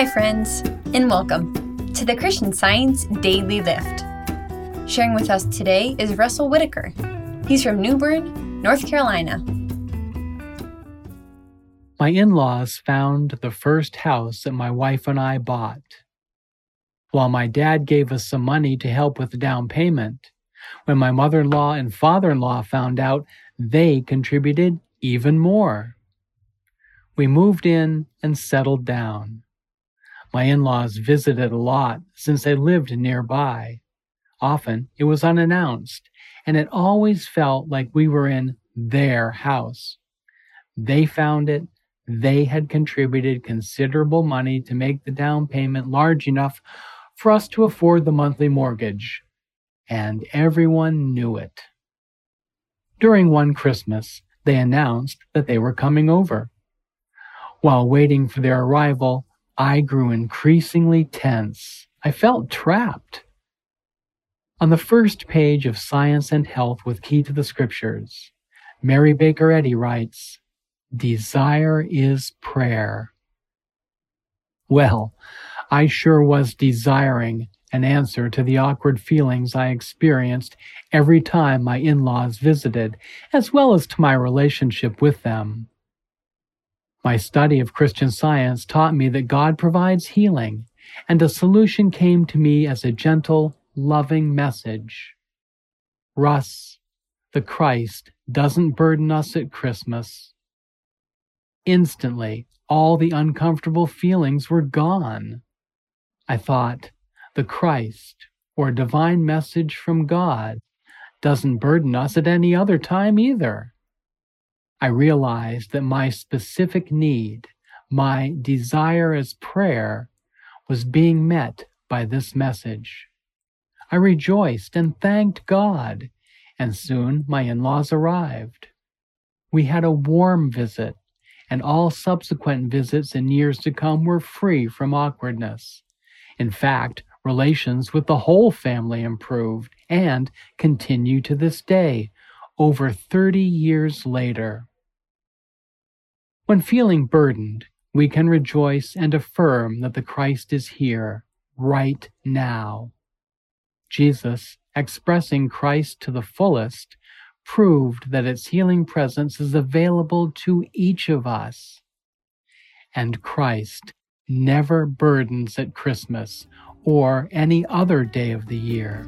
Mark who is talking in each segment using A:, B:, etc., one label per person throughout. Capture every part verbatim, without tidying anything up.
A: Hi, friends, and welcome to the Christian Science Daily Lift. Sharing with us today is Russell Whitaker. He's from New Bern, North Carolina.
B: My in-laws found the first house that my wife and I bought. While my dad gave us some money to help with the down payment, when my mother-in-law and father-in-law found out, they contributed even more. We moved in and settled down. My in-laws visited a lot since they lived nearby. Often it was unannounced, and it always felt like we were in their house. They found it. They had contributed considerable money to make the down payment large enough for us to afford the monthly mortgage, and everyone knew it. During one Christmas, they announced that they were coming over. While waiting for their arrival, I grew increasingly tense. I felt trapped. On the first page of Science and Health with Key to the Scriptures, Mary Baker Eddy writes, "Desire is prayer." Well, I sure was desiring an answer to the awkward feelings I experienced every time my in-laws visited, as well as to my relationship with them. My study of Christian Science taught me that God provides healing, and a solution came to me as a gentle, loving message. Russ, the Christ doesn't burden us at Christmas. Instantly, all the uncomfortable feelings were gone. I thought, the Christ, or divine message from God, doesn't burden us at any other time either. I realized that my specific need, my desire as prayer, was being met by this message. I rejoiced and thanked God, and soon my in-laws arrived. We had a warm visit, and all subsequent visits in years to come were free from awkwardness. In fact, relations with the whole family improved and continue to this day, over thirty years later. When feeling burdened, we can rejoice and affirm that the Christ is here, right now. Jesus, expressing Christ to the fullest, proved that its healing presence is available to each of us. And Christ never burdens at Christmas or any other day of the year.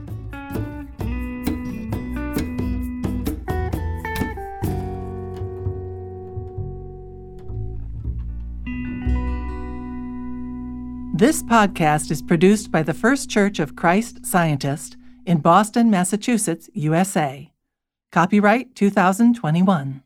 C: This podcast is produced by the First Church of Christ Scientist in Boston, Massachusetts, U S A. Copyright two thousand twenty-one.